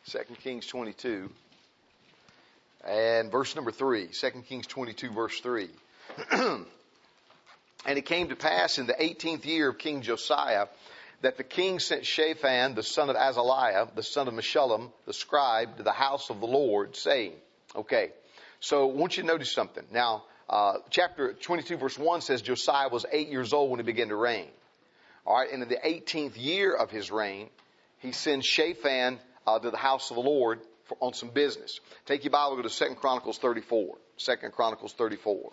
2 Kings 22 and verse number 3. 2 Kings 22 verse 3. And it came to pass in the 18th year of King Josiah that the king sent Shaphan, the son of Azaliah, the son of Meshullam, the scribe, to the house of the Lord, saying, okay, so I want you to notice something. Now, chapter 22 verse 1 says Josiah was 8 years old when he began to reign. All right, and in the 18th year of his reign, he sends Shaphan to the house of the Lord on some business. Take your Bible, go to 2 Chronicles 34. 2 Chronicles 34.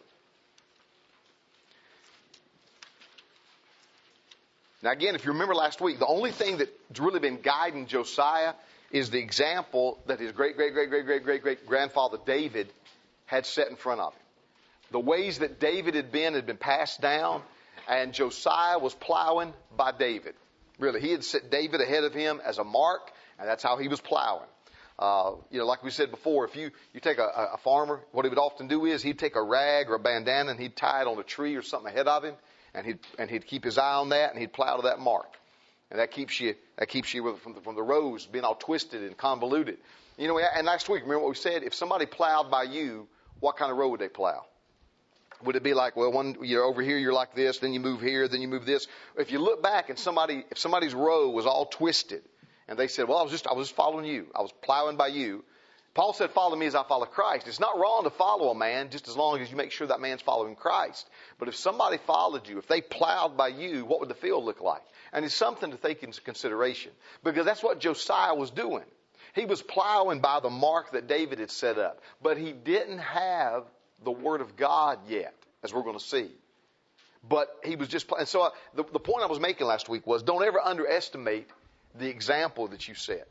Now again, if you remember last week, the only thing that's really been guiding Josiah is the example that his great-great-great-great-great-great-grandfather David had set in front of him. The ways that David had been passed down, and Josiah was plowing by David. Really, he had set David ahead of him as a mark, and that's how he was plowing. Like we said before, if you take a farmer, what he would often do is he'd take a rag or a bandana and he'd tie it on a tree or something ahead of him, and he'd keep his eye on that, and he'd plow to that mark. And that keeps you from the rows being all twisted and convoluted. And last week, remember what we said? If somebody plowed by you, what kind of road would they plow? Would it be like, well, over here you're like this, then you move here, then you move this? If you look back and if somebody's row was all twisted, and they said, well, I was just following you. I was plowing by you. Paul said, follow me as I follow Christ. It's not wrong to follow a man just as long as you make sure that man's following Christ. But if somebody followed you, if they plowed by you, what would the field look like? And it's something to take into consideration, because that's what Josiah was doing. He was plowing by the mark that David had set up, but he didn't have the Word of God yet, as we're going to see. But he was just, and so the point I was making last week was, don't ever underestimate the example that you set.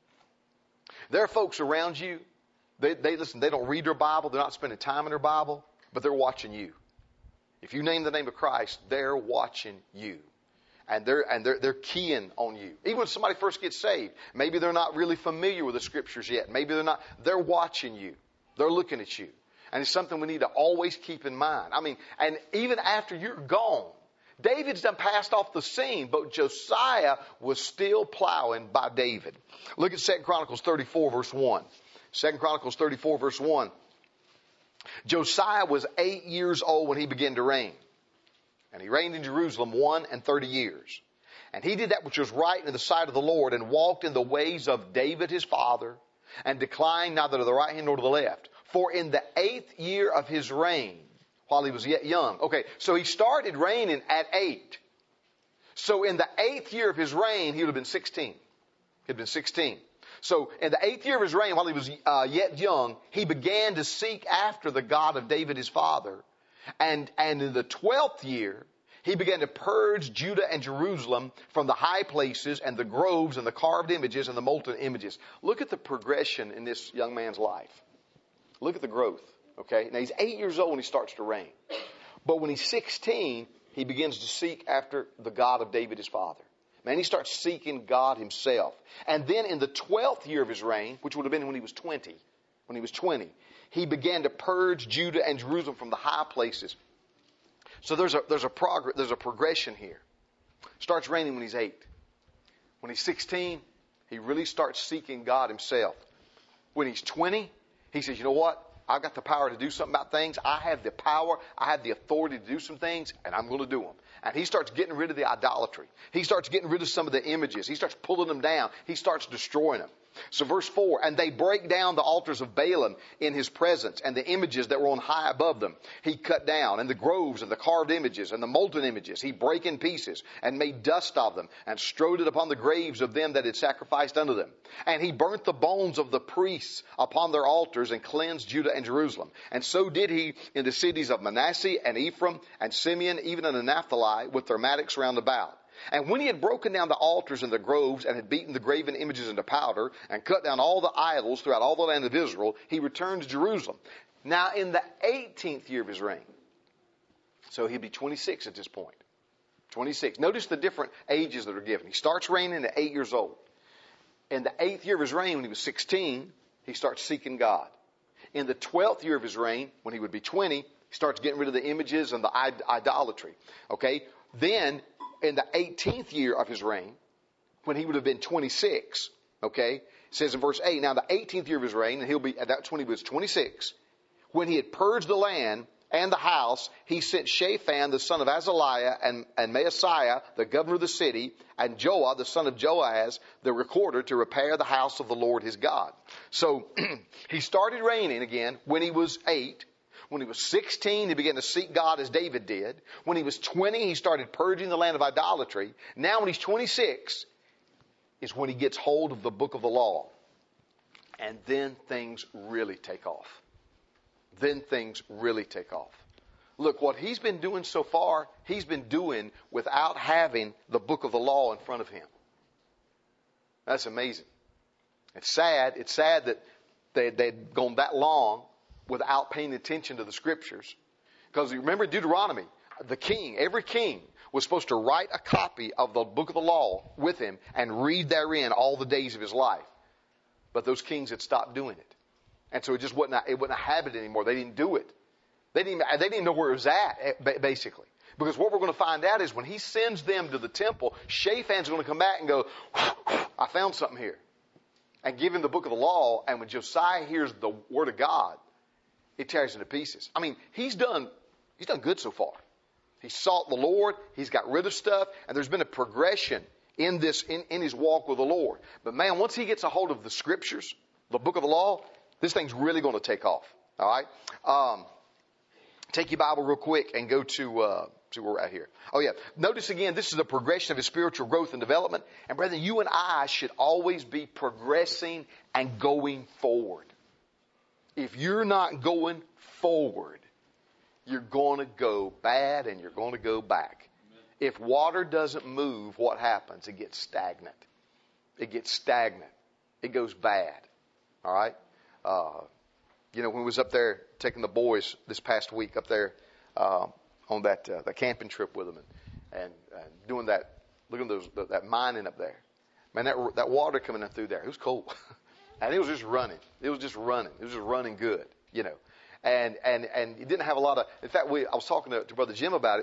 There are folks around you, they listen, they don't read their Bible, they're not spending time in their Bible, but they're watching you. If you name the name of Christ, they're watching you. And they're keying on you. Even when somebody first gets saved, maybe they're not really familiar with the scriptures yet. Maybe they're watching you. They're looking at you. And it's something we need to always keep in mind. And even after you're gone, David's done passed off the scene, but Josiah was still plowing by David. Look at 2 Chronicles 34 verse 1. 2 Chronicles 34 verse 1. Josiah was 8 years old when he began to reign. And he reigned in Jerusalem 31 years. And he did that which was right in the sight of the Lord, and walked in the ways of David his father, and declined neither to the right hand nor to the left. For in the 8th year of his reign, while he was yet young. Okay, so he started reigning at 8. So in the 8th year of his reign, he would have been 16. He'd been 16. So in the 8th year of his reign, while he was yet young, he began to seek after the God of David his father. And in the 12th year, he began to purge Judah and Jerusalem from the high places and the groves and the carved images and the molten images. Look at the progression in this young man's life. Look at the growth. Okay, now he's 8 years old when he starts to reign. But when he's 16, he begins to seek after the God of David his father. Man, he starts seeking God himself. And then in the 12th year of his reign, which would have been when he was 20, he began to purge Judah and Jerusalem from the high places. So there's a progression here. Starts reigning when he's 8. When he's 16, he really starts seeking God himself. When he's 20, he says, you know what? I've got the power to do something about things. I have the power. I have the authority to do some things, and I'm going to do them. And he starts getting rid of the idolatry. He starts getting rid of some of the images. He starts pulling them down. He starts destroying them. So verse 4, and they break down the altars of Baalim in his presence, and the images that were on high above them he cut down, and the groves and the carved images and the molten images he brake in pieces, and made dust of them, and strode it upon the graves of them that had sacrificed unto them. And he burnt the bones of the priests upon their altars, and cleansed Judah and Jerusalem. And so did he in the cities of Manasseh and Ephraim and Simeon, even in the Naphtali, with their mattocks round about. And when he had broken down the altars and the groves, and had beaten the graven images into powder, and cut down all the idols throughout all the land of Israel, he returned to Jerusalem. Now in the 18th year of his reign, so he'd be 26 at this point. 26. Notice the different ages that are given. He starts reigning at 8 years old. In the 8th year of his reign, when he was 16, he starts seeking God. In the 12th year of his reign, when he would be 20, he starts getting rid of the images and the idolatry. Okay? Then, in the 18th year of his reign, when he would have been 26, Okay? It says in verse 8, now the 18th year of his reign, and that's when he was 26, when he had purged the land and the house, he sent Shaphan, the son of Azaliah, and Maaseiah, the governor of the city, and Joah, the son of Joahaz, the recorder, to repair the house of the Lord his God. So he started reigning again when he was 8. When he was 16, he began to seek God as David did. When he was 20, he started purging the land of idolatry. Now when he's 26 is when he gets hold of the book of the law. And then things really take off. Then things really take off. Look, what he's been doing so far, he's been doing without having the book of the law in front of him. That's amazing. It's sad. It's sad that they'd gone that long without paying attention to the scriptures. Because remember Deuteronomy, the king, every king was supposed to write a copy of the book of the law with him and read therein all the days of his life. But those kings had stopped doing it. And so it wasn't a habit anymore. They didn't do it. They didn't know where it was at, basically. Because what we're going to find out is when he sends them to the temple, Shaphan's going to come back and go, I found something here. And give him the book of the law. And when Josiah hears the word of God, it tears into pieces. I mean, he's done good so far. He sought the Lord. He's got rid of stuff. And there's been a progression in his walk with the Lord. But man, once he gets a hold of the scriptures, the book of the law, this thing's really going to take off. All right? Take your Bible real quick and go to where we're at here. Oh yeah. Notice again, this is the progression of his spiritual growth and development. And brethren, you and I should always be progressing and going forward. If you're not going forward, you're going to go bad and you're going to go back. If water doesn't move, what happens? It gets stagnant. It gets stagnant. It goes bad. All right? When we was up there taking the boys this past week up there on that camping trip with them and doing that, looking at that mining up there. Man, that water coming up through there, it was cold. And it was just running. It was just running good, And it didn't have a lot of, in fact, I was talking to Brother Jim about it.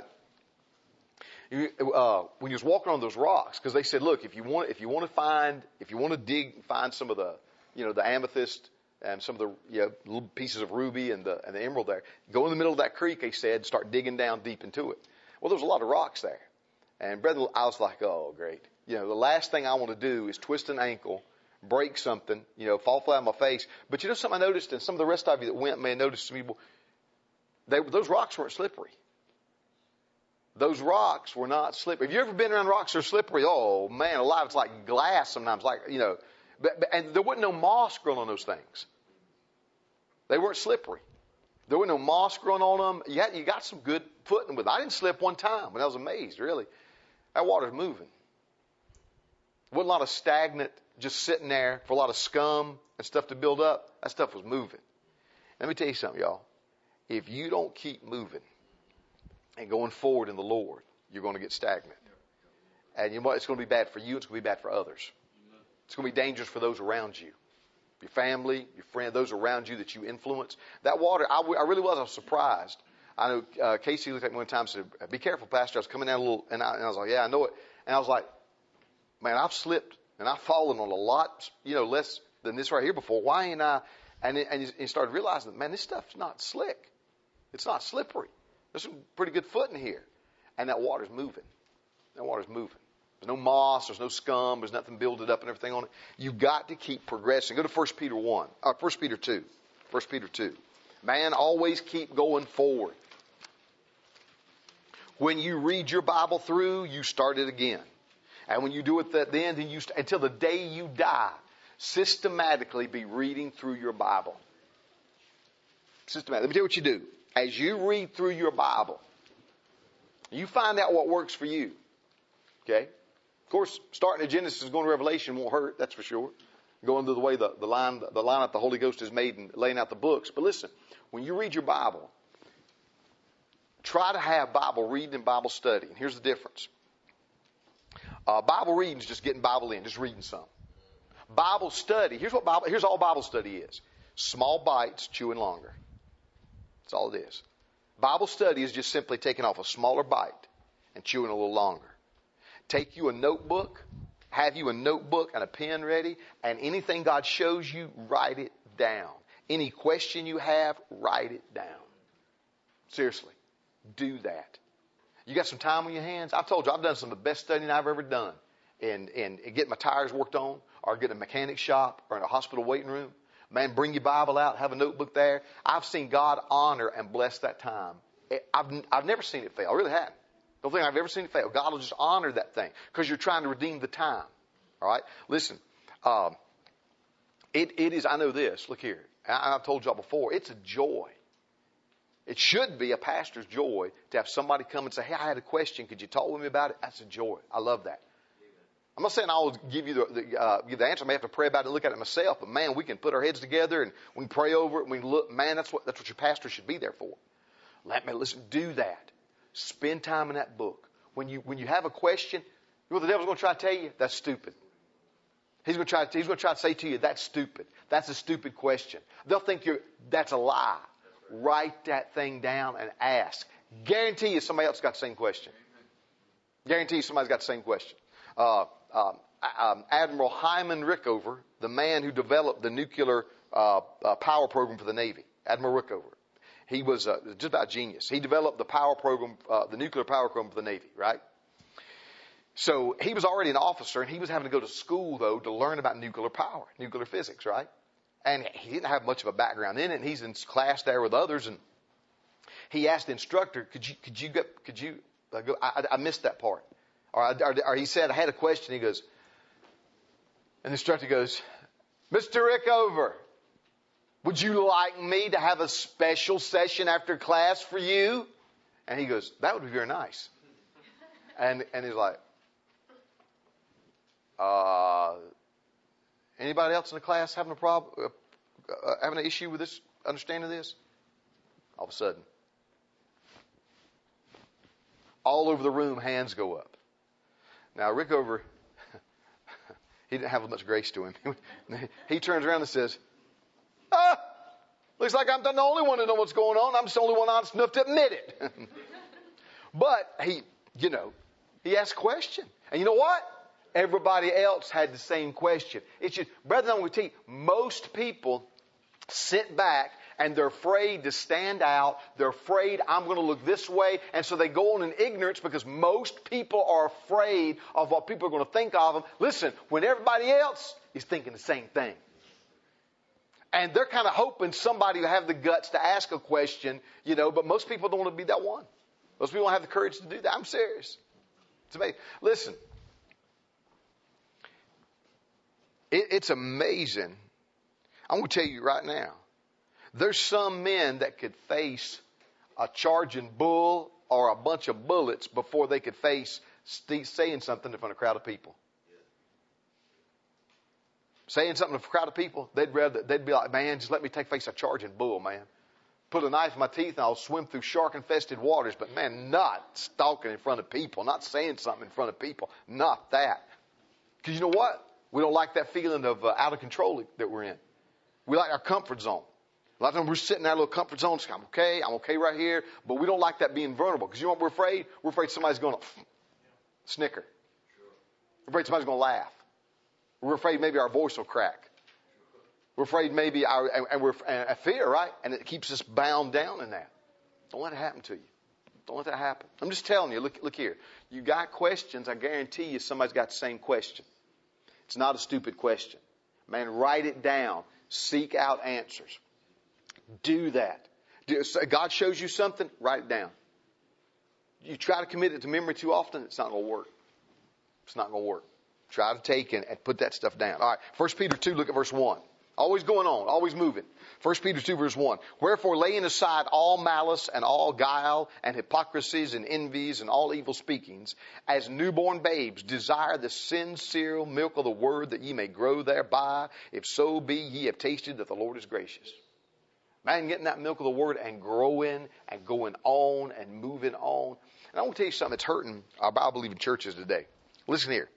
When you was walking on those rocks, because they said, look, if you want to dig and find some of the, the amethyst and some of the little pieces of ruby and the emerald there, go in the middle of that creek, they said, and start digging down deep into it. Well, there was a lot of rocks there. And brother, I was like, oh, great. The last thing I want to do is twist an ankle, break something, fall flat on my face. But something I noticed, and some of the rest of you that went may have noticed some people, those rocks weren't slippery. Those rocks were not slippery. Have you ever been around rocks that are slippery? Oh, man, alive, it's like glass sometimes. And there wasn't no moss growing on those things. They weren't slippery. There wasn't no moss growing on them. You got some good footing with it. I didn't slip one time, but I was amazed, really. That water's moving. There wasn't a lot of stagnant, just sitting there for a lot of scum and stuff to build up. That stuff was moving. Let me tell you something, y'all. If you don't keep moving and going forward in the Lord, you're going to get stagnant. And you know what? It's going to be bad for you. It's going to be bad for others. It's going to be dangerous for those around you. Your family, your friend, those around you that you influence. That water, I really was surprised. I know Casey looked at me one time and said, be careful, Pastor. I was coming down a little, and I was like, yeah, I know it. And I was like, man, I've slipped and I've fallen on a lot, less than this right here before. Why ain't I? And you started realizing, man, this stuff's not slick. It's not slippery. There's some pretty good footing here. And that water's moving. There's no moss. There's no scum. There's nothing builded up and everything on it. You've got to keep progressing. Go to 1 Peter 2. 1 Peter 2. Man, always keep going forward. When you read your Bible through, you start it again. And when you do it then you until the day you die, systematically be reading through your Bible. Systematically. Let me tell you what you do. As you read through your Bible, you find out what works for you. Okay? Of course, starting at Genesis and going to Revelation won't hurt, that's for sure. Going to the way the line that the Holy Ghost has made and laying out the books. But listen, when you read your Bible, try to have Bible reading and Bible study. And here's the difference. Bible reading is just getting Bible in, just reading some. Bible study, here's all Bible study is. Small bites, chewing longer. That's all it is. Bible study is just simply taking off a smaller bite and chewing a little longer. Take you a notebook, have you a notebook and a pen ready, and anything God shows you, write it down. Any question you have, write it down. Seriously, do that. You got some time on your hands? I've told you, I've done some of the best studying I've ever done in getting my tires worked on, or getting a mechanic shop, or in a hospital waiting room. Man, bring your Bible out, have a notebook there. I've seen God honor and bless that time. I've never seen it fail. I really haven't. Don't think I've ever seen it fail. God will just honor that thing because you're trying to redeem the time. All right? Listen, it is, I know this. Look here. I've told y'all before, it's a joy. It should be a pastor's joy to have somebody come and say, hey, I had a question. Could you talk with me about it? That's a joy. I love that. I'm not saying I'll give you the answer. I may have to pray about it and look at it myself. But, man, we can put our heads together and we can pray over it. And we can look. Man, that's what your pastor should be there for. Listen, do that. Spend time in that book. When you have a question, you know what the devil's going to try to tell you? That's stupid. He's going to try to say to you, that's stupid. That's a stupid question. They'll think that's a lie. Write that thing down and ask. Guarantee you somebody else got the same question. Guarantee you somebody's got the same question. Admiral Hyman Rickover, the man who developed the nuclear power program for the Navy, Admiral Rickover, he was just about genius. He developed the power program, the nuclear power program for the Navy, right? So he was already an officer, and he was having to go to school, though, to learn about nuclear power, nuclear physics, right? And he didn't have much of a background in it, and he's in class there with others, and he asked the instructor, could you go, I missed that part. Or he said, I had a question. He goes, and the instructor goes, Mr. Rickover, would you like me to have a special session after class for you? And he goes, that would be very nice. And he's like, anybody else in the class having a problem, having an issue with this, understanding this? All of a sudden, all over the room, hands go up. Now, Rickover, he didn't have much grace to him. He turns around and says, looks like I'm the only one who knows what's going on. I'm just the only one honest enough to admit it. But he asked a question. And you know what? Everybody else had the same question. It's just, brother, I'm going to tell you, most people sit back and they're afraid to stand out. They're afraid I'm going to look this way. And so they go on in ignorance because most people are afraid of what people are going to think of them. Listen, when everybody else is thinking the same thing. And they're kind of hoping somebody will have the guts to ask a question, but most people don't want to be that one. Most people don't have the courage to do that. I'm serious. It's amazing. Listen, it's amazing. I'm going to tell you right now, there's some men that could face a charging bull or a bunch of bullets before they could face saying something in front of a crowd of people. Saying something to a crowd of people, they'd be like, man, just let me face a charging bull, man. Put a knife in my teeth and I'll swim through shark-infested waters, but man, not stalking in front of people, not saying something in front of people, not that. Because you know what? We don't like that feeling of out of control that we're in. We like our comfort zone. A lot of times we're sitting in our little comfort zone. I'm okay right here. But we don't like that being vulnerable. Because you know what we're afraid? We're afraid somebody's going to snicker. We're afraid somebody's going to laugh. We're afraid maybe our voice will crack. We're afraid maybe a fear, right? And it keeps us bound down in that. Don't let it happen to you. Don't let that happen. I'm just telling you, look here. You got questions, I guarantee you somebody's got the same question. It's not a stupid question. Man, write it down. Seek out answers. Do that. God shows you something, write it down. You try to commit it to memory too often, it's not going to work. It's not going to work. Try to take and put that stuff down. All right, 1 Peter 2, look at verse 1. Always going on, always moving. 1 Peter 2, verse 1. Wherefore, laying aside all malice and all guile and hypocrisies and envies and all evil speakings, as newborn babes, desire the sincere milk of the word that ye may grow thereby, if so be ye have tasted that the Lord is gracious. Man, getting that milk of the word and growing and going on and moving on. And I want to tell you something that's hurting our Bible-believing churches today. Listen here.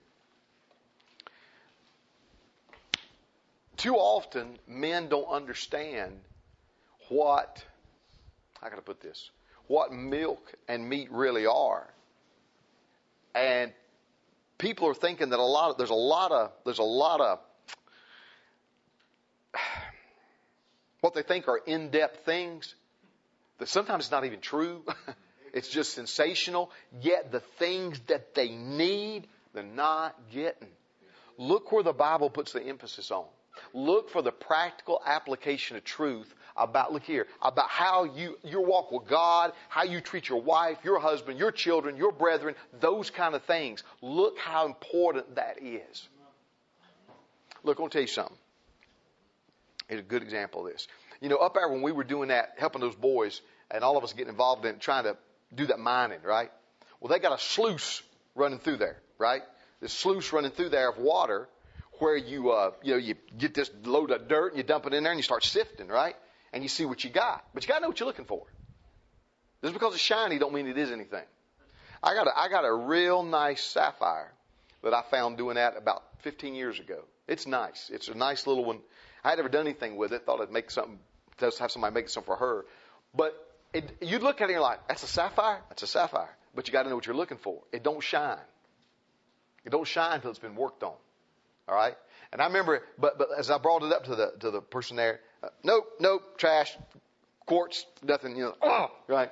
Too often, men don't understand how can I put this? What milk and meat really are. And people are thinking that there's a lot of what they think are in-depth things that sometimes it's not even true. It's just sensational. Yet the things that they need, they're not getting. Look where the Bible puts the emphasis on. Look for the practical application of truth about how your walk with God, how you treat your wife, your husband, your children, your brethren, those kind of things. Look how important that is. Look, I want to tell you something. Here's a good example of this. Up there when we were doing that, helping those boys, and all of us getting involved in trying to do that mining, right? Well, they got a sluice running through there, right? This sluice running through there of water where you get this load of dirt and you dump it in there and you start sifting, right? And you see what you got. But you got to know what you're looking for. Just because it's shiny don't mean it is anything. I got a real nice sapphire that I found doing that about 15 years ago. It's nice. It's a nice little one. I had never done anything with it. Thought I'd make something, just have somebody make something for her. But you'd look at it and you're like, that's a sapphire? That's a sapphire. But you got to know what you're looking for. It don't shine. It don't shine until it's been worked on. All right? And I remember, but as I brought it up to the person there, nope, trash, quartz, nothing, right?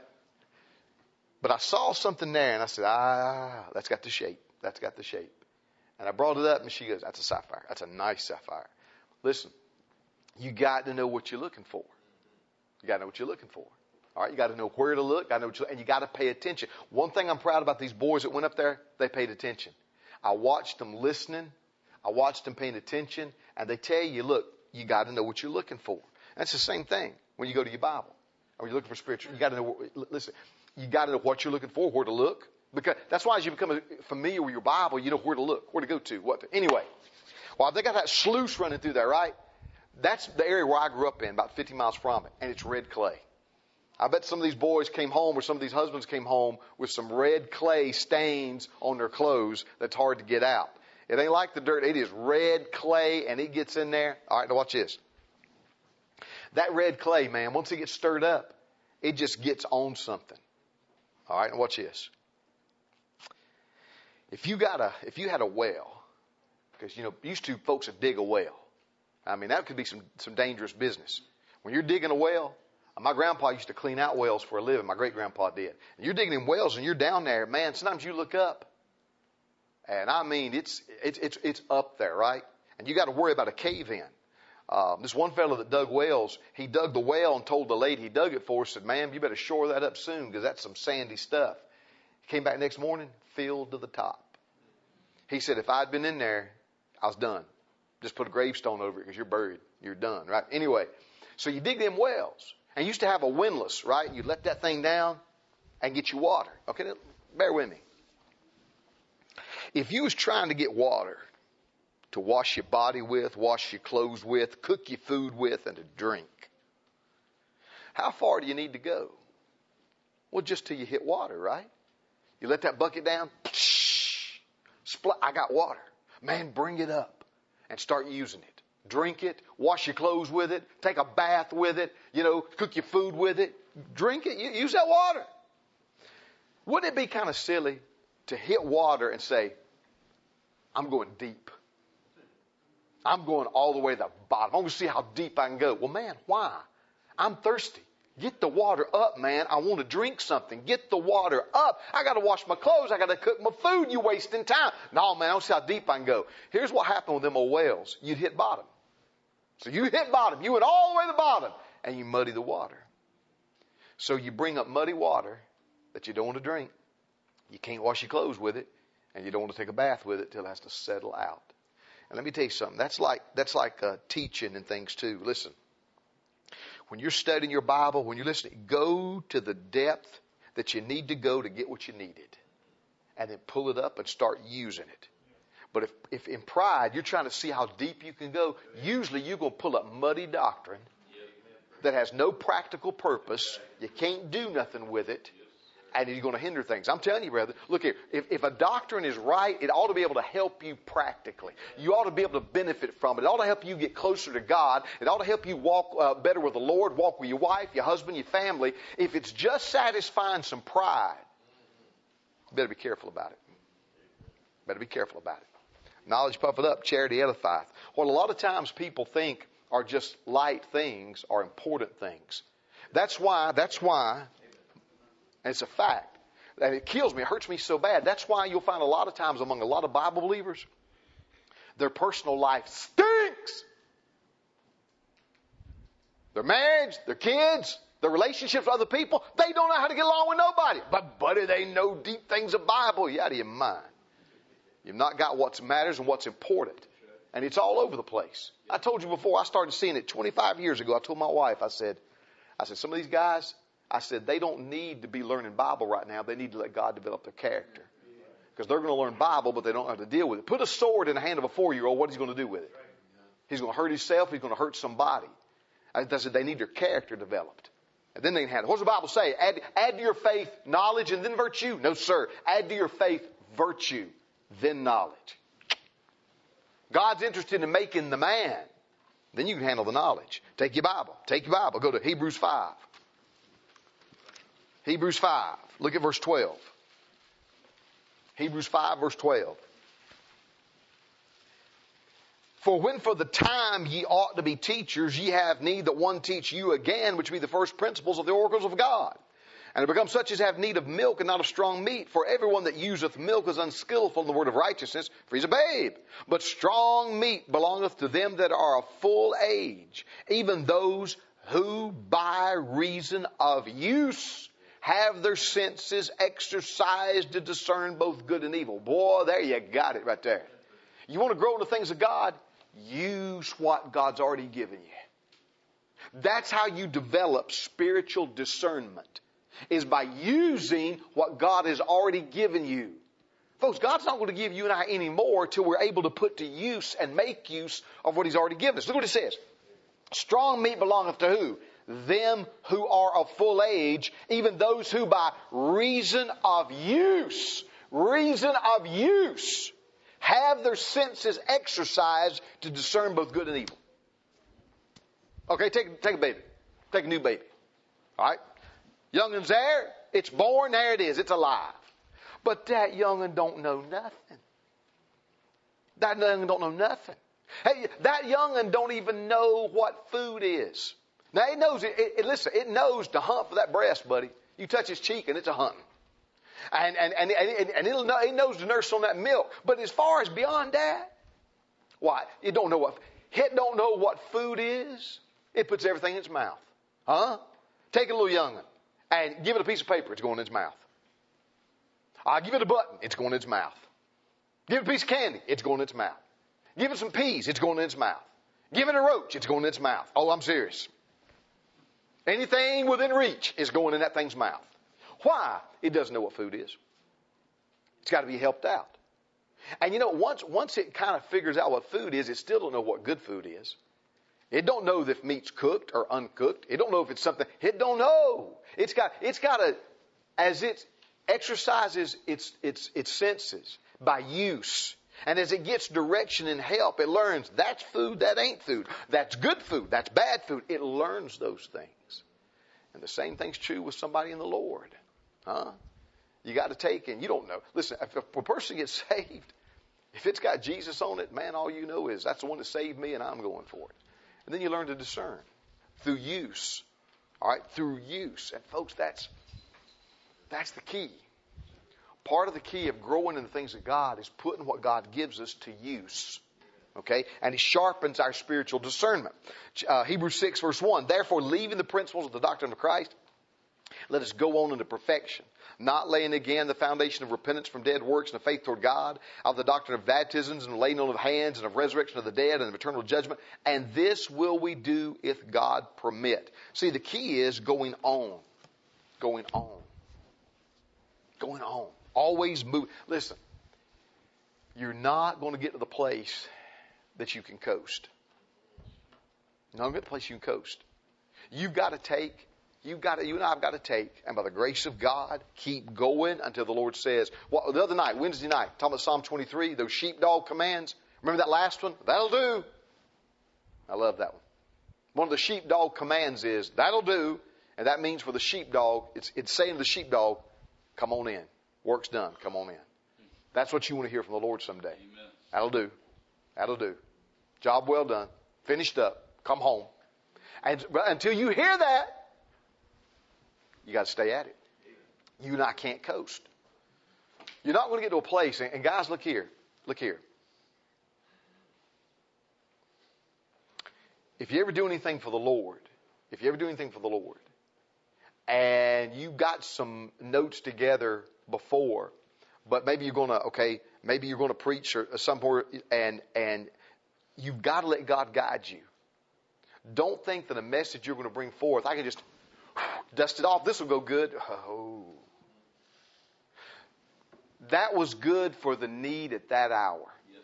But I saw something there and I said, that's got the shape. That's got the shape. And I brought it up and she goes, that's a sapphire. That's a nice sapphire. Listen, you got to know what you're looking for. You got to know what you're looking for. All right, you got to know where to look, and you got to pay attention. One thing I'm proud about these boys that went up there, they paid attention. I watched them listening. I watched them paying attention, and they tell you, look, you got to know what you're looking for. That's the same thing when you go to your Bible or you're looking for spiritual. You got to know. Listen, you got to know what you're looking for, where to look, because that's why as you become familiar with your Bible, you know where to look, where to go to, Anyway, well, they got that sluice running through there, right? That's the area where I grew up in, about 50 miles from it, and it's red clay. I bet some of these boys came home, or some of these husbands came home with some red clay stains on their clothes that's hard to get out. It ain't like the dirt. It is red clay, and it gets in there. All right, now watch this. That red clay, man, once it gets stirred up, it just gets on something. All right, now watch this. If you had a well, because, used to folks would dig a well. I mean, that could be some dangerous business. When you're digging a well, my grandpa used to clean out wells for a living. My great-grandpa did. And you're digging in wells and you're down there, man, sometimes you look up. And I mean, it's up there, right? And you got to worry about a cave-in. This one fellow that dug wells, he dug the well and told the lady he dug it for, said, ma'am, you better shore that up soon because that's some sandy stuff. He came back next morning, filled to the top. He said, if I'd been in there, I was done. Just put a gravestone over it because you're buried. You're done, right? Anyway, so you dig them wells. And you used to have a windlass, right? You let that thing down and get you water. Okay, bear with me. If you was trying to get water to wash your body with, wash your clothes with, cook your food with, and to drink, how far do you need to go? Well, just till you hit water, right? You let that bucket down. I got water. Man, bring it up and start using it. Drink it, wash your clothes with it, take a bath with it, cook your food with it, drink it, use that water. Wouldn't it be kind of silly to hit water and say, I'm going deep. I'm going all the way to the bottom. I'm going to see how deep I can go. Well, man, why? I'm thirsty. Get the water up, man. I want to drink something. Get the water up. I got to wash my clothes. I got to cook my food. You wasting time. No, man, I don't see how deep I can go. Here's what happened with them old wells. You'd hit bottom. So you hit bottom. You went all the way to the bottom, and you muddy the water. So you bring up muddy water that you don't want to drink. You can't wash your clothes with it, and you don't want to take a bath with it till it has to settle out. And let me tell you something. That's like teaching and things too. Listen, when you're studying your Bible, when you're listening, go to the depth that you need to go to get what you needed, and then pull it up and start using it. But if in pride you're trying to see how deep you can go, usually you're going to pull up muddy doctrine that has no practical purpose. You can't do nothing with it, and you're going to hinder things. I'm telling you, brother, look here. If a doctrine is right, it ought to be able to help you practically. You ought to be able to benefit from it. It ought to help you get closer to God. It ought to help you walk better with the Lord, walk with your wife, your husband, your family. If it's just satisfying some pride, you better be careful about it. Better be careful about it. Knowledge puffeth up, charity edifyeth. What a lot of times people think are just light things are important things. That's why, and it's a fact, and it kills me, it hurts me so bad. That's why you'll find a lot of times among a lot of Bible believers, their personal life stinks. Their marriage, their kids, their relationships with other people, they don't know how to get along with nobody. But buddy, they know deep things of Bible. You're out of your mind. You've not got what matters and what's important. And it's all over the place. I told you before, I started seeing it 25 years ago. I told my wife, I said, some of these guys, I said, they don't need to be learning Bible right now. They need to let God develop their character. Because they're going to learn Bible, but they don't know how to deal with it. Put a sword in the hand of a 4-year-old, what is he going to do with it? He's going to hurt himself. He's going to hurt somebody. I said, they need their character developed. And then they can handle it. What does the Bible say? Add to your faith knowledge and then virtue? No, sir. Add to your faith virtue, then knowledge. God's interested in making the man. Then you can handle the knowledge. Take your Bible. Go to Hebrews 5. Hebrews 5. Look at verse 12. Hebrews 5 verse 12. For when for the time ye ought to be teachers, ye have need that one teach you again, which be the first principles of the oracles of God. And it becomes such as have need of milk and not of strong meat. For everyone that useth milk is unskillful in the word of righteousness, for he's a babe. But strong meat belongeth to them that are of full age, even those who by reason of use have their senses exercised to discern both good and evil. Boy, there you got it right there. You want to grow in the things of God? Use what God's already given you. That's how you develop spiritual discernment, is by using what God has already given you. Folks, God's not going to give you and I any more till we're able to put to use and make use of what He's already given us. Look what it says. Strong meat belongeth to who? Them who are of full age, even those who by reason of use, have their senses exercised to discern both good and evil. Okay, take a baby. Take a new baby. All right? Youngin's there. It's born. There it is. It's alive. But that youngin don't know nothing. That youngin don't know nothing. Hey, that youngin don't even know what food is. Now it knows listen, it knows to hunt for that breast, buddy. You touch his cheek and it's a hunting. And it knows to nurse on that milk. But as far as beyond that, what? It don't know what food is. It puts everything in its mouth. Huh? Take a little young'un and give it a piece of paper, it's going in its mouth. I'll give it a button, it's going in its mouth. Give it a piece of candy, it's going in its mouth. Give it some peas, it's going in its mouth. Give it a roach, it's going in its mouth. Oh, I'm serious. Anything within reach is going in that thing's mouth. Why? It doesn't know what food is. It's got to be helped out. And you know, once it kind of figures out what food is, it still don't know what good food is. It don't know if meat's cooked or uncooked. It don't know if it's something. It don't know. It's got to, as it exercises its senses by use, and as it gets direction and help, it learns that's food, that ain't food. That's good food, that's bad food. It learns those things. And the same thing's true with somebody in the Lord. Huh? You got to take, and you don't know. Listen, if a person gets saved, if it's got Jesus on it, man, all you know is that's the one that saved me and I'm going for it. And then you learn to discern through use. All right, through use. And folks, that's the key. Part of the key of growing in the things of God is putting what God gives us to use. Okay? And He sharpens our spiritual discernment. Hebrews 6 verse 1. Therefore, leaving the principles of the doctrine of Christ, let us go on into perfection, not laying again the foundation of repentance from dead works and of faith toward God, of the doctrine of baptisms and laying on of hands and of resurrection of the dead and of eternal judgment. And this will we do if God permit. See, the key is going on. Going on. Going on. Always move. Listen, you're not going to get to the place that you can coast. You're not going to get to the place you can coast. You and I have got to take, and by the grace of God, keep going until the Lord says, well, the other night, Wednesday night, talking about Psalm 23, those sheepdog commands. Remember that last one? That'll do. I love that one. One of the sheepdog commands is, that'll do. And that means for the sheepdog, it's saying to the sheepdog, come on in. Work's done. Come on in. That's what you want to hear from the Lord someday. Amen. That'll do. That'll do. Job well done. Finished up. Come home. And until you hear that, you got to stay at it. You and I can't coast. You're not going to get to a place, and guys, look here. Look here. If you ever do anything for the Lord, and you got some notes together before, but maybe you're going to preach or somewhere, and you've got to let God guide you. Don't think that a message you're going to bring forth, I can just dust it off. This will go good. Oh. That was good for the need at that hour.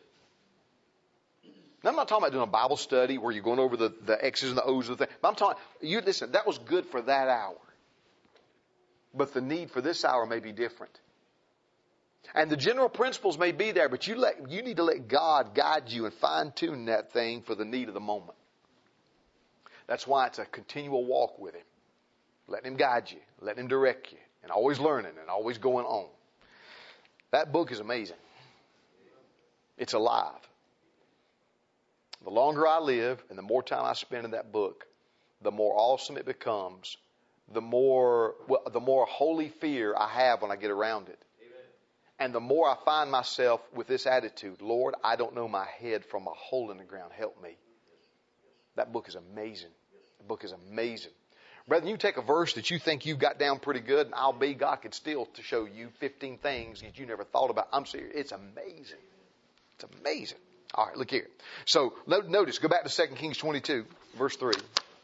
Now, I'm not talking about doing a Bible study where you're going over the X's and the O's of the thing. But I'm talking, listen, that was good for that hour. But the need for this hour may be different. And the general principles may be there, but you need to let God guide you and fine-tune that thing for the need of the moment. That's why it's a continual walk with Him. Letting Him guide you, letting Him direct you, and always learning and always going on. That book is amazing. It's alive. The longer I live and the more time I spend in that book, the more awesome it becomes, the more holy fear I have when I get around it. Amen. And the more I find myself with this attitude, Lord, I don't know my head from a hole in the ground. Help me. That book is amazing. The book is amazing. Brethren, you take a verse that you think you've got down pretty good, and God could still to show you 15 things that you never thought about. I'm serious. It's amazing. It's amazing. All right, look here. So notice, go back to 2 Kings 22, verse 3. It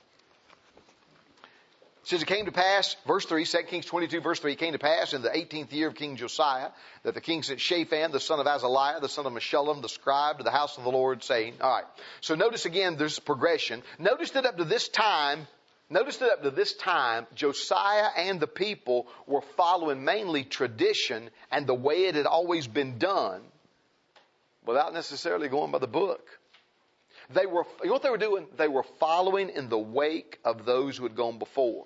says, it came to pass, verse 3, 2 Kings 22, verse 3, it came to pass in the 18th year of King Josiah that the king sent Shaphan, the son of Azaliah, the son of Meshullam, the scribe, to the house of the Lord, saying, all right. So notice again, there's progression. Notice that up to this time, Josiah and the people were following mainly tradition and the way it had always been done, without necessarily going by the book. You know what they were doing? They were following in the wake of those who had gone before.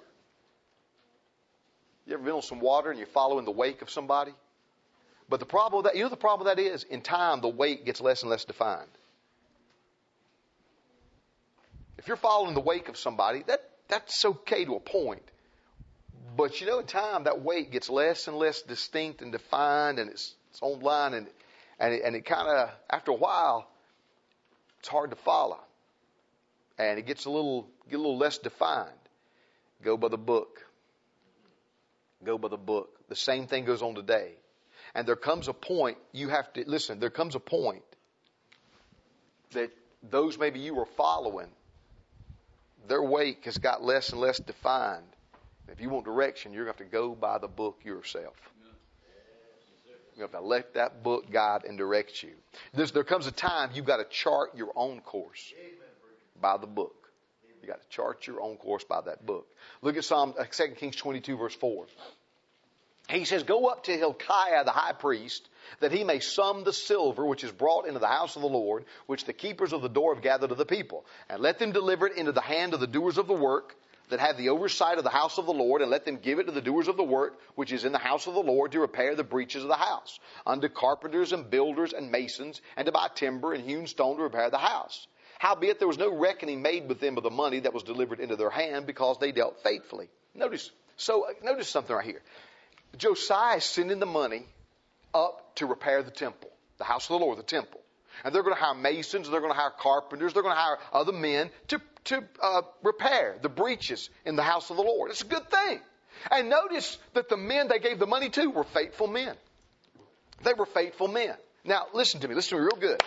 You ever been on some water and you follow in the wake of somebody? But the problem with that, the problem with that is, in time, the wake gets less and less defined. If you're following the wake of somebody, that's okay to a point. But in time, that wake gets less and less distinct and defined, and it's on line, and it kind of, after a while, it's hard to follow. And it gets a little less defined. Go by the book. Go by the book. The same thing goes on today. And there comes a point there comes a point that those maybe you were following, their wake has got less and less defined. If you want direction, you're going to have to go by the book yourself. You have to let that book guide and direct you. There comes a time you've got to chart your own course by the book. You've got to chart your own course by that book. Look at 2 Kings 22, verse 4. He says, go up to Hilkiah the high priest, that he may sum the silver which is brought into the house of the Lord, which the keepers of the door have gathered of the people. And let them deliver it into the hand of the doers of the work, that have the oversight of the house of the Lord, and let them give it to the doers of the work, which is in the house of the Lord, to repair the breaches of the house, unto carpenters and builders and masons, and to buy timber and hewn stone to repair the house. Howbeit there was no reckoning made with them of the money that was delivered into their hand, because they dealt faithfully. Notice something right here. Josiah is sending the money up to repair the temple, the house of the Lord, the temple. And they're going to hire masons, they're going to hire carpenters, they're going to hire other men to repair the breaches in the house of the Lord. It's a good thing. And notice that the men they gave the money to were faithful men. They were faithful men. Now, listen to me real good.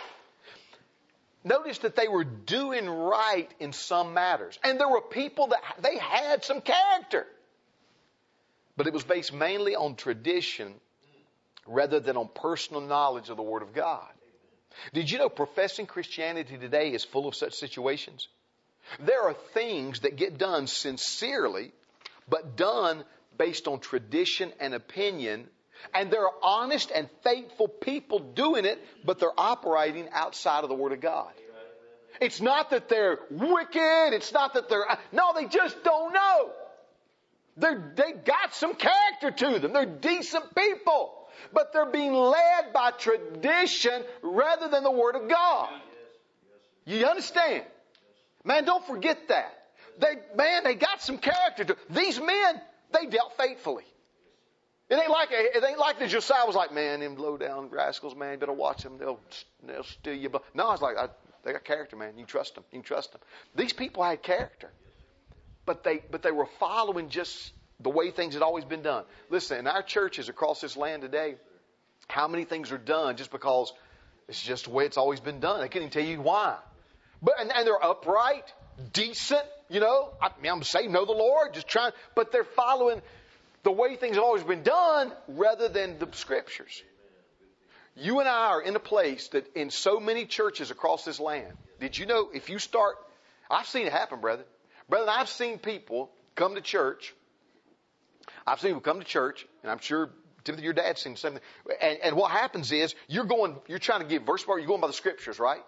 Notice that they were doing right in some matters. And there were people that they had some character. But it was based mainly on tradition rather than on personal knowledge of the Word of God. Did you know professing Christianity today is full of such situations? There are things that get done sincerely, but done based on tradition and opinion. And there are honest and faithful people doing it, but they're operating outside of the Word of God. It's not that they're wicked. It's not that no, they just don't know. They got some character to them. They're decent people. But they're being led by tradition rather than the Word of God. You understand? Man, don't forget that. They got some character. These men, they dealt faithfully. It ain't like that Josiah was like, man, them low down rascals, man, you better watch them. They'll steal you. No, it's like, they got character, man. You can trust them. You can trust them. These people had character. But they were following just the way things had always been done. Listen, in our churches across this land today, how many things are done just because it's just the way it's always been done? I can't even tell you why. And they're upright, decent, I'm saved, know the Lord, just trying, but they're following the way things have always been done rather than the Scriptures. You and I are in a place that in so many churches across this land, did you know if you start, I've seen it happen, brethren. Brethren, I've seen people come to church. I've seen people come to church, and I'm sure, Timothy, your dad's seen something. And what happens is, you're trying to give verse by verse, you're going by the Scriptures, right?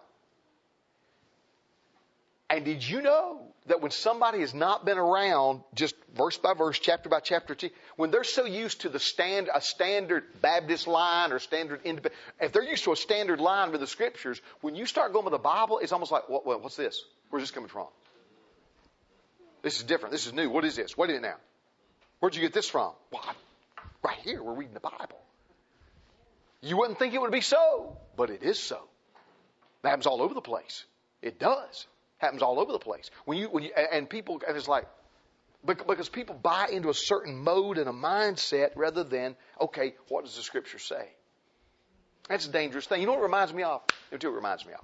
And did you know that when somebody has not been around just verse by verse, chapter by chapter, when they're so used to a standard Baptist line or standard independent, if they're used to a standard line with the Scriptures, when you start going with the Bible, it's almost like, what's this? Where's this coming from? This is different. This is new. What is this? What is it now? Where'd you get this from? Well, right here, we're reading the Bible. You wouldn't think it would be so, but it is so. That happens all over the place. It does. Happens all over the place. And it's like, because people buy into a certain mode and a mindset rather than, okay, what does the Scripture say? That's a dangerous thing. You know what it reminds me of? It reminds me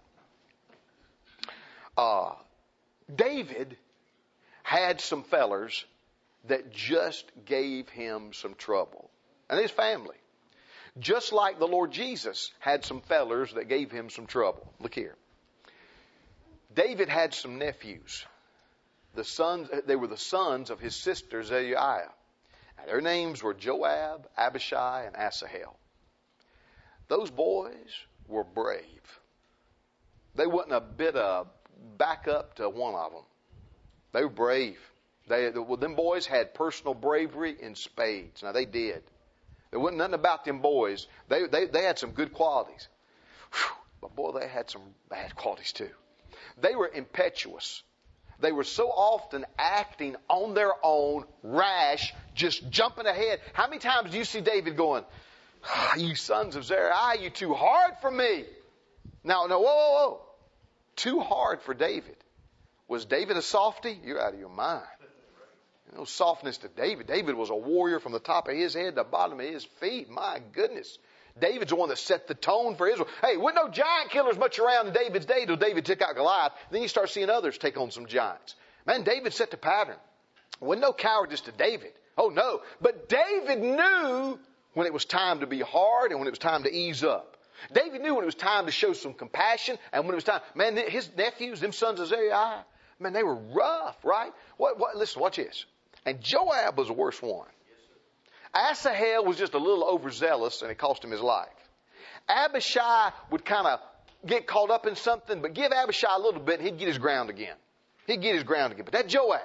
of. David had some fellers that just gave him some trouble. And his family. Just like the Lord Jesus had some fellers that gave him some trouble. Look here. David had some nephews. They were the sons of his sister Zeruiah. And their names were Joab, Abishai, and Asahel. Those boys were brave. They wasn't a bit of backup to one of them. They were brave. Them boys had personal bravery in spades. Now they did. There wasn't nothing about them boys. They had some good qualities. Whew, but boy, they had some bad qualities too. They were impetuous. They were so often acting on their own, rash, just jumping ahead. How many times do you see David going, you sons of Zeruiah, you too hard for me? Now, whoa. Too hard for David. Was David a softy? You're out of your mind. No softness to David. David was a warrior from the top of his head to the bottom of his feet. My goodness. David's the one that set the tone for Israel. Hey, wasn't no giant killers much around in David's day till David took out Goliath. Then you start seeing others take on some giants. Man, David set the pattern. Wasn't no cowardice to David. Oh, no. But David knew when it was time to be hard and when it was time to ease up. David knew when it was time to show some compassion and when it was time. Man, his nephews, them sons of Zeruiah, man, they were rough, right? Listen, watch this. And Joab was the worst one. Asahel was just a little overzealous and it cost him his life. Abishai would kind of get caught up in something, but give Abishai a little bit and he'd get his ground again. But that Joab,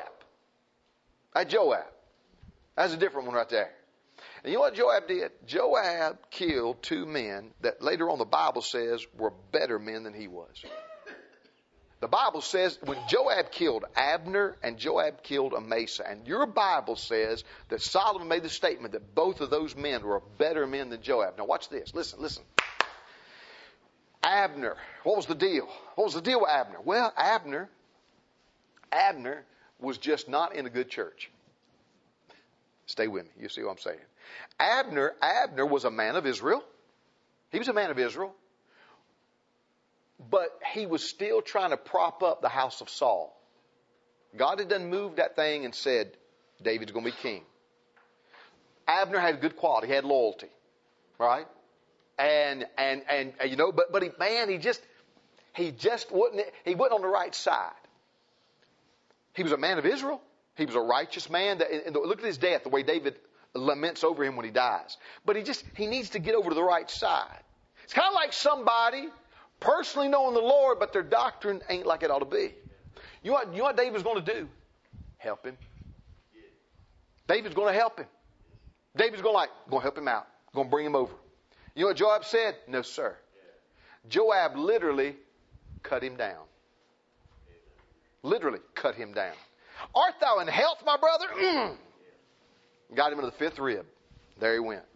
that's a different one right there. And you know what Joab did? Joab killed two men that later on the Bible says were better men than he was. The Bible says when Joab killed Abner and Joab killed Amasa, and your Bible says that Solomon made the statement that both of those men were better men than Joab. Now watch this. Listen. Abner. What was the deal? What was the deal with Abner? Well, Abner was just not in a good church. Stay with me. You see what I'm saying? Abner was a man of Israel. He was a man of Israel. But he was still trying to prop up the house of Saul. God had done moved that thing and said, David's going to be king. Abner had good quality. He had loyalty. Right? And you know, but he just wasn't on the right side. He was a man of Israel. He was a righteous man. Look at his death, the way David laments over him when he dies. But he needs to get over to the right side. It's kind of like somebody personally knowing the Lord, but their doctrine ain't like it ought to be. You know what David's going to do? Help him. David's going to help him. David's going to help him out. Going to bring him over. You know what Joab said? No, sir. Joab literally cut him down. Literally cut him down. Art thou in health, my brother? Got him into the fifth rib. There he went.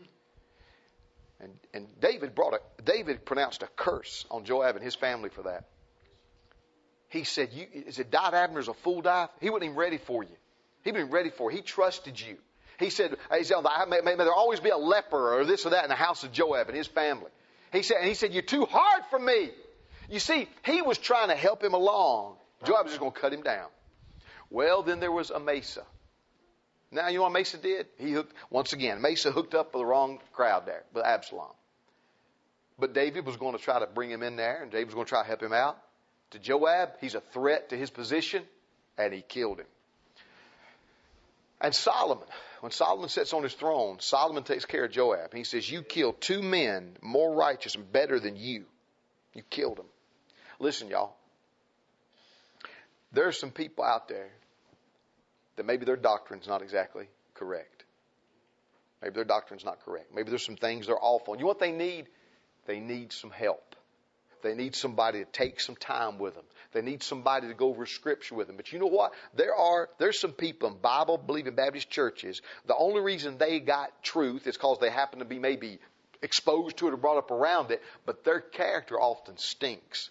And David pronounced a curse on Joab and his family for that. He said, dive Abner's a fool dive? He wasn't even ready for you. He wasn't even ready for you. He trusted you. He said, may there always be a leper or this or that in the house of Joab and his family. He said, you're too hard for me. You see, he was trying to help him along. Joab was just going to cut him down. Well, then there was Amasa. Now, you know what Amasa did? Amasa hooked up with the wrong crowd there, with Absalom. But David was going to try to bring him in there, and David was going to try to help him out. To Joab, he's a threat to his position, and he killed him. And Solomon, when Solomon sits on his throne, Solomon takes care of Joab. He says, you killed two men more righteous and better than you. You killed them. Listen, y'all. There are some people out there that maybe their doctrine's not exactly correct. Maybe their doctrine's not correct. Maybe there's some things they're awful. And you know what they need? They need some help. They need somebody to take some time with them. They need somebody to go over Scripture with them. But you know what? There's some people in Bible-believing Baptist churches, the only reason they got truth is because they happen to be maybe exposed to it or brought up around it, but their character often stinks.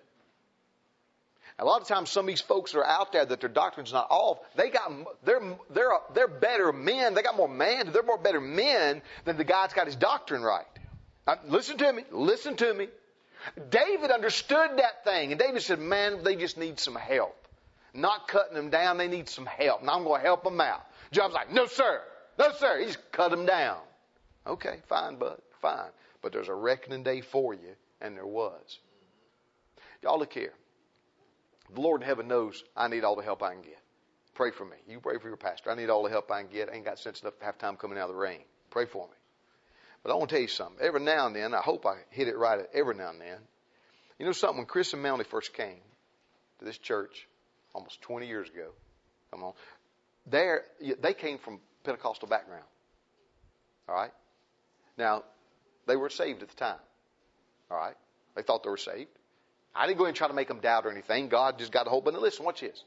A lot of times, some of these folks that are out there that their doctrine's not off, they're better men. They got more man. They're more better men than the guy that's got his doctrine right. Now, listen to me. Listen to me. David understood that thing, and David said, "Man, they just need some help. Not cutting them down. They need some help, and I'm going to help them out." Joab's like, "No, sir. No, sir." He just cut them down. Okay, fine, bud, fine. But there's a reckoning day for you, and there was. Y'all look here. The Lord in heaven knows I need all the help I can get. Pray for me. You pray for your pastor. I need all the help I can get. I ain't got sense enough to have time coming out of the rain. Pray for me. But I want to tell you something. Every now and then, I hope I hit it right every now and then. You know something? When Chris and Melanie first came to this church almost 20 years ago, come on, they came from Pentecostal background. All right? Now, they weren't saved at the time. All right? They thought they were saved. I didn't go in and try to make them doubt or anything. God just got a hold. But now listen, watch this.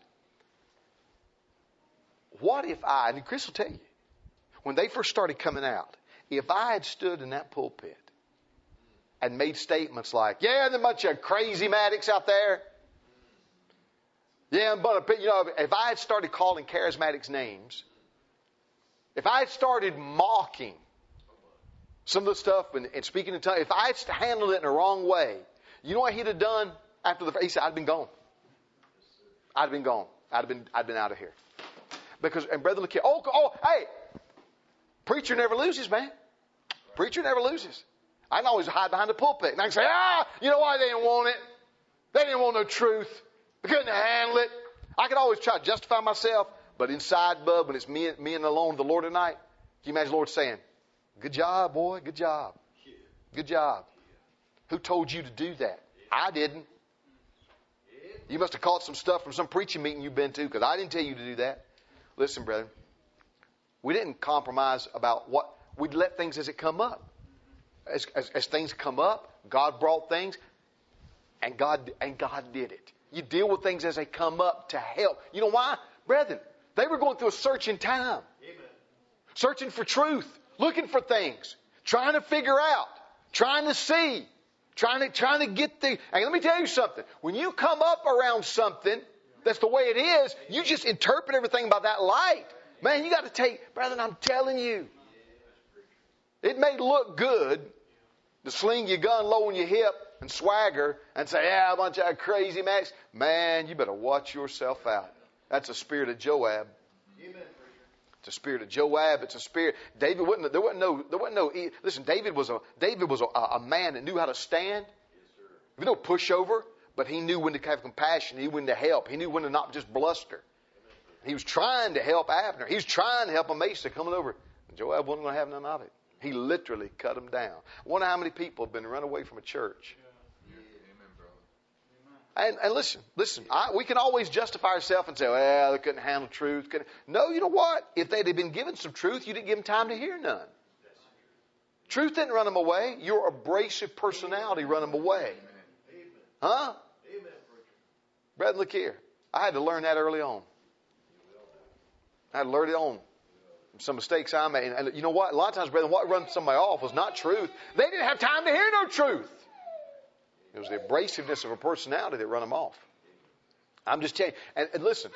What if and Chris will tell you, when they first started coming out, if I had stood in that pulpit and made statements like, "Yeah, there's a bunch of crazy Maddox out there. Yeah, but if I had started calling charismatics names, if I had started mocking some of the stuff and speaking in tongues, if I had handled it in the wrong way, you know what he'd have done he said, I'd been gone. I'd been gone. I'd been out of here. Because, and brother, look here. Hey, preacher never loses, man. Preacher never loses. I can always hide behind the pulpit and I can say, you know why they didn't want it? They didn't want no truth. They couldn't handle it. I could always try to justify myself, but inside, bub, when it's me and alone with the Lord tonight, can you imagine the Lord saying, "Good job, boy. Good job. Good job. Who told you to do that? I didn't. You must have caught some stuff from some preaching meeting you've been to, because I didn't tell you to do that." Listen, brethren, we didn't compromise about what we'd let things as it come up. As things come up, God brought things, and God did it. You deal with things as they come up to help. You know why? Brethren, they were going through a searching time. Amen. Searching for truth, looking for things, trying to figure out, trying to see, trying to get the. And let me tell you something. When you come up around something that's the way it is, you just interpret everything by that light. Man, you got to take, brethren, I'm telling you. It may look good to sling your gun low on your hip and swagger and say, "Yeah, a bunch of crazy Max." Man, you better watch yourself out. That's a spirit of Joab. Amen. It's a spirit of Joab. It's a spirit. David wasn't. There wasn't no. Listen, David was a man that knew how to stand. Yes, sir. He no pushover, but he knew when to have compassion. He knew when to help. He knew when to not just bluster. Amen. He was trying to help Abner. He was trying to help Amasa coming over. Joab wasn't going to have none of it. He literally cut them down. I wonder how many people have been run away from a church. And listen, we can always justify ourselves and say, "Well, they couldn't handle truth." No, you know what? If they'd have been given some truth, you didn't give them time to hear none. Truth didn't run them away. Your abrasive personality run them away. Huh? Brother, look here. I had to learn that early on. I had to learn it on. Some mistakes I made. And you know what? A lot of times, brethren, what runs somebody off was not truth. They didn't have time to hear no truth. It was the abrasiveness of a personality that run them off. I'm just telling you. And listen,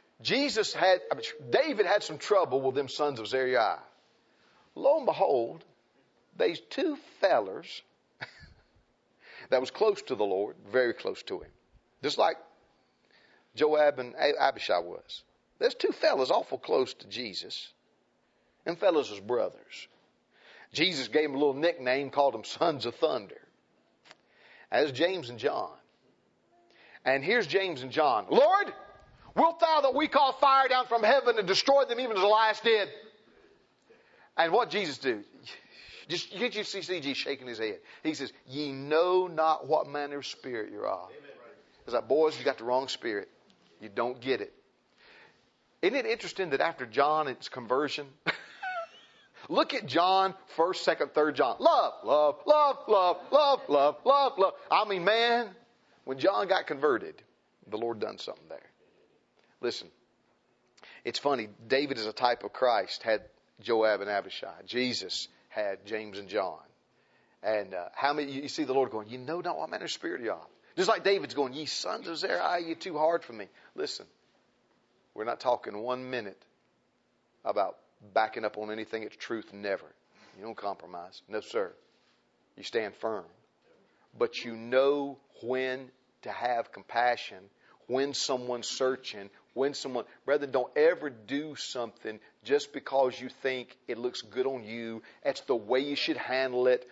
David had some trouble with them sons of Zeruiah. Lo and behold, these two fellers that was close to the Lord, very close to him. Just like Joab and Abishai was. There's two fellas awful close to Jesus. Them fellas was brothers. Jesus gave them a little nickname, called them Sons of Thunder. As James and John. And here's James and John. Lord, wilt thou that we call fire down from heaven and destroy them even as Elias did? And what Jesus do? Just can't you see CG shaking his head? He says, ye know not what manner of spirit you're of. It's like, boys, you got the wrong spirit. You don't get it. Isn't it interesting that after John's conversion, look at John, 1st, 2nd, 3rd John. Love, love, love, love, love, love, love, love. I mean, man, when John got converted, the Lord done something there. Listen, it's funny. David is a type of Christ, had Joab and Abishai. Jesus had James and John. And how many, you see the Lord going, you know not what manner of spirit you are. Just like David's going, ye sons of Zeruiah, you too hard for me. Listen, we're not talking 1 minute about backing up on anything. It's truth. Never. You don't compromise. No, sir. You stand firm. But you know when to have compassion, when someone's searching, brethren, don't ever do something just because you think it looks good on you. That's the way you should handle it.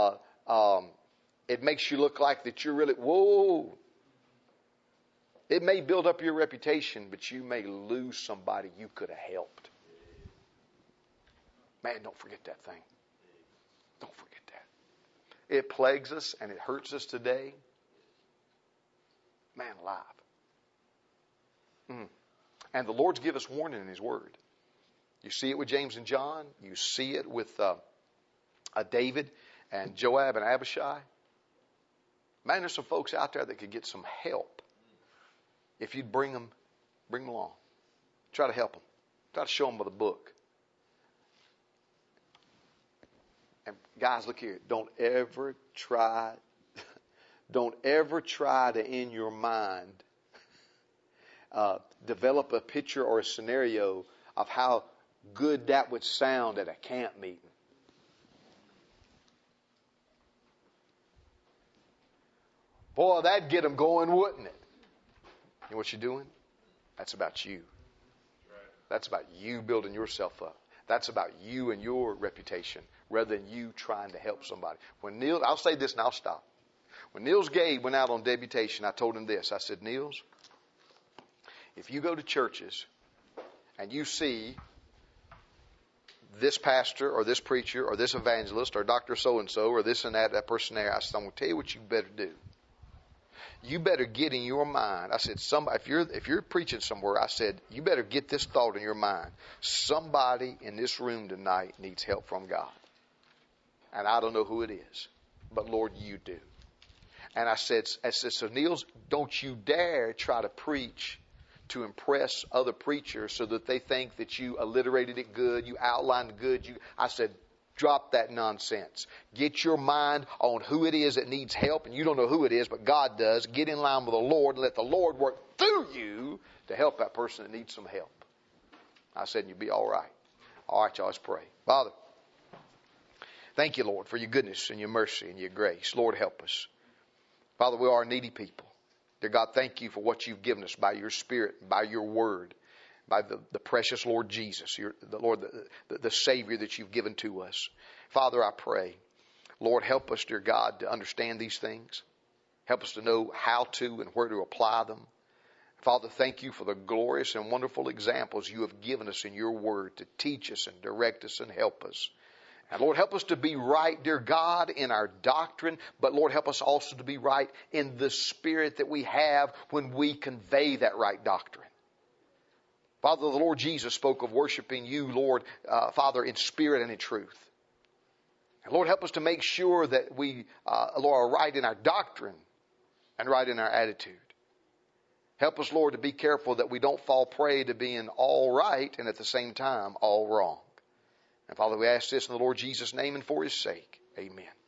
It makes you look like that you're really, whoa. It may build up your reputation, but you may lose somebody you could have helped. Man, don't forget that thing. Don't forget that. It plagues us and it hurts us today. Man alive. And the Lord's give us warning in His Word. You see it with James and John. You see it with David and Joab and Abishai. Man, there's some folks out there that could get some help if you'd bring them along. Try to help them. Try to show them with a book. And guys, look here. Don't ever try to, in your mind, develop a picture or a scenario of how good that would sound at a camp meeting. Boy, that'd get them going, wouldn't it? You know what you're doing? That's about you. That's about you building yourself up. That's about you and your reputation rather than you trying to help somebody. I'll say this and I'll stop. When Niels Gade went out on deputation, I told him this. I said, Niels, if you go to churches and you see this pastor or this preacher or this evangelist or Dr. So-and-so or this and that person there, I said, I'm going to tell you what you better do. You better get in your mind. I said, if you're preaching somewhere, I said, you better get this thought in your mind. Somebody in this room tonight needs help from God. And I don't know who it is, but Lord, you do. And I said, so Niels, don't you dare try to preach to impress other preachers so that they think that you alliterated it good, you outlined it good. I said, drop that nonsense. Get your mind on who it is that needs help, and you don't know who it is, but God does. Get in line with the Lord and let the Lord work through you to help that person that needs some help. I said, you'll be all right. All right, y'all, let's pray. Father, thank you, Lord, for your goodness and your mercy and your grace. Lord, help us. Father, we are needy people. Dear God, thank you for what you've given us by your Spirit, by your word, by the precious Lord Jesus, the Savior that you've given to us. Father, I pray, Lord, help us, dear God, to understand these things. Help us to know how to and where to apply them. Father, thank you for the glorious and wonderful examples you have given us in your word to teach us and direct us and help us. And Lord, help us to be right, dear God, in our doctrine, but Lord, help us also to be right in the spirit that we have when we convey that right doctrine. Father, the Lord Jesus spoke of worshiping you, Lord, Father, in spirit and in truth. And Lord, help us to make sure that we, Lord, are right in our doctrine and right in our attitude. Help us, Lord, to be careful that we don't fall prey to being all right and at the same time all wrong. And Father, we ask this in the Lord Jesus' name and for His sake. Amen.